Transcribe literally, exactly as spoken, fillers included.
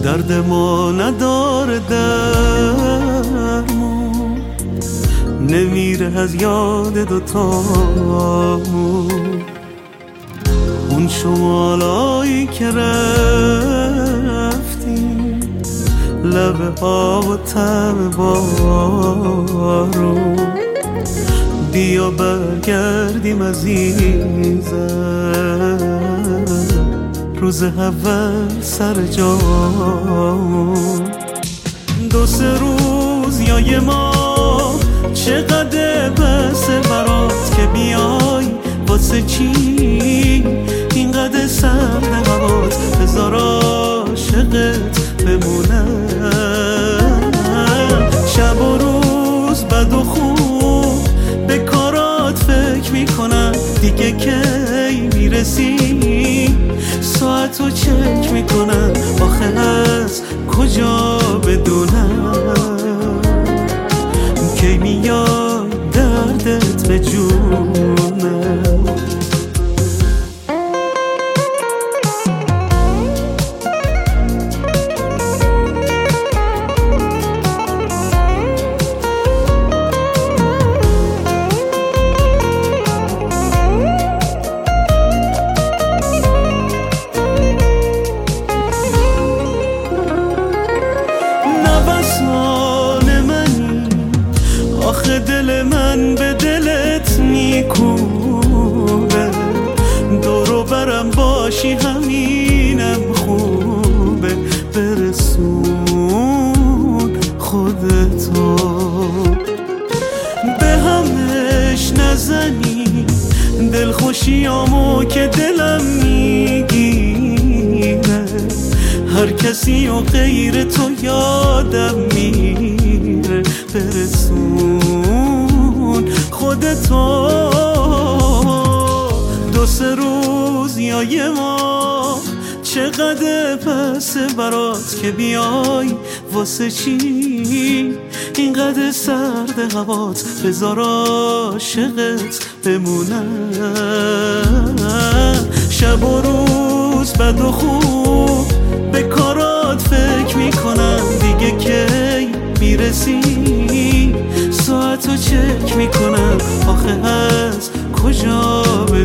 درد ما نداره درمون، نمیره از یاد دوتامون. اون شمالایی که رفتیم، لب آب و طعم بارون، بیا برگردیم عزیزم، روز اول سر جامون. دو سه روز یا یه ماه چقدر بسه برات که بیای، واسه چی اینقدر سرد هوات، بذار عاشقت بمونم. شب و روز بد و خوب به کارات فکر میکنم، دیگه کی میرسی ساعتو چک میکنم، آخه از کجا بدونم کی میاد دردت به جونم. آخه دل من به دلت میکوبه، دورو برم باشی همینم خوبه، برسون خودتو به همش نزنی، دلخوشیامو که دلم میگیره، هر کسی و غیر تو یادم میره، برسون خودتو. دو سه روز یا یه ماه چقدر پسه برات که بیای، واسه چی اینقدر سرد هوات، بذار عاشقت بمونم. شب و روز بد و خوب به کارات فکر میکنم، دیگه کی میرسی ساعتو چک میکنم، آخه از کجا